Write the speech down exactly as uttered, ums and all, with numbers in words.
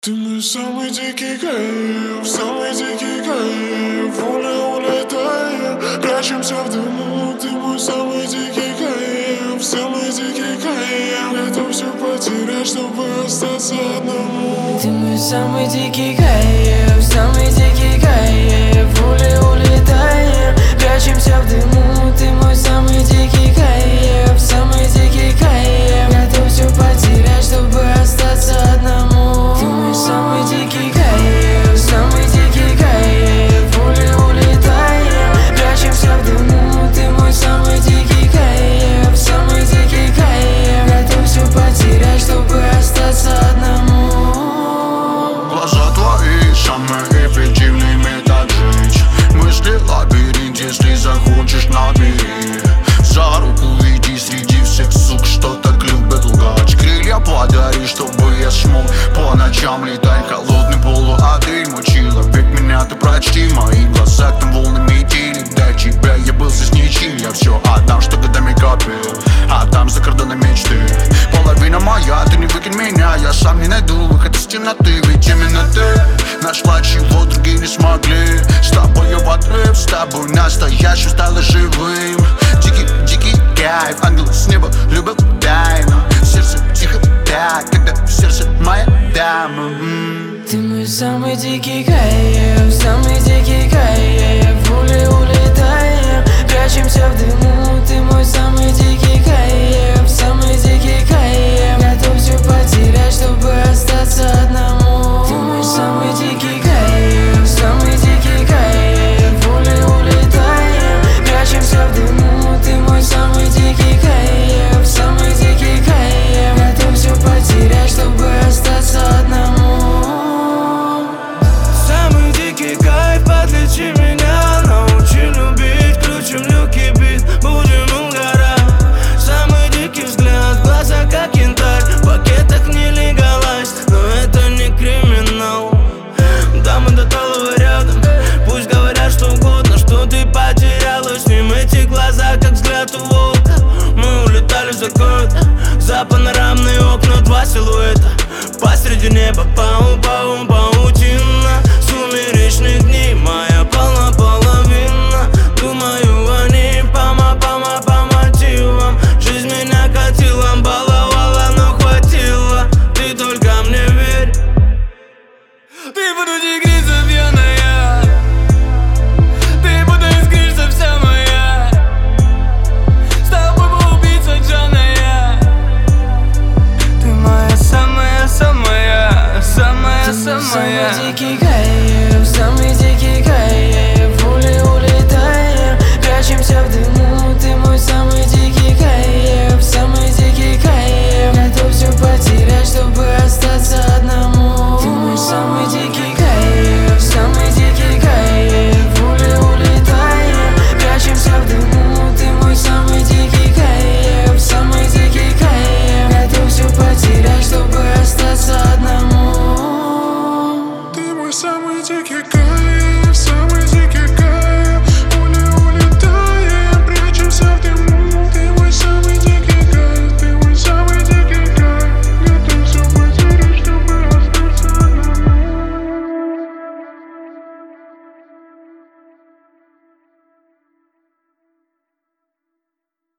Ты мой самый дикий кайф, самый дикий кайф. Воля улетаем, прячемся в дыму. Ты мой самый дикий кайф, самый дикий кайф. Готов все потерять, чтобы остаться одному. Ты мой самый дикий кайф, самый дикий кайф. Воля улетаем, прячемся в дыму. Ты мой самый дикий кайф, самый дикий кайф. Готов все потерять, чтобы остаться одному. Ты мой самый дикий кайф, самый дикий кайф. Воля улетаем, прячемся в дыму. Ты мой самый дикий кайф, самый дикий кайф. Готов все потерять, чтобы остаться одному. Глаза твои самый эффективный метод жить. Мысли лабиринт, если захочешь набери. За руку иди среди всех сук, что так любят лгать. Крылья подари, чтобы я смог по ночам летать. Холодный полуотель, мой человек, меня ты прочти. Мои глаза там волнами тили. Для тебя я был здесь ничем. Я все отдам, что годами копил. Отдам за кордоны мечты. Половина моя, ты не выкинь меня. Я сам не найду выход из темноты. Ведь именно ты нашла, чего другие не смогли. С тобой я в отрыв, с тобой настоящим стало живым. Дикий, дикий кайф, ангел с неба любил тайну. Сердце тихо так, когда в сердце моя дама. м-м. Ты мой самый дикий кайф, самый дикий кайф. Воля улетаем, прячемся в дыму. Ты мой самый дикий кайф, самый дикий кайф. Готов все потерять, чтобы остаться одному. Ты мой самый дикий кайф, самый дикий кайф. Воля улетаем, прячемся в дыму. Ты мой самый дикий кайф, самый дикий кайф. Готов все потерять, чтобы остаться одному. Самый дикий кайф, подлечи меня. Научи любить, включим люки бит, будем угорать. Самый дикий взгляд, глаза как янтарь. В пакетах не легалайз, но это не криминал. Да, мы до талого рядом. Пусть говорят что угодно, что ты потерялась. С ним эти глаза, как взгляд у волка. Мы улетали за город, за панорамные окна, два силуэта посреди неба, пау-пау, паутина сумеречных дней, моя полна половина. Думаю о ней, пама-пама по мотивам. Жизнь меня катила, баловала, но хватило. Ты только мне верь. Ты буду тигрица пьяная, ты будто искришься вся моя. С тобой был убийца Джаная. Ты моя самая, самая, самая, Ты мой самая. самый дикий кайф, самый дикий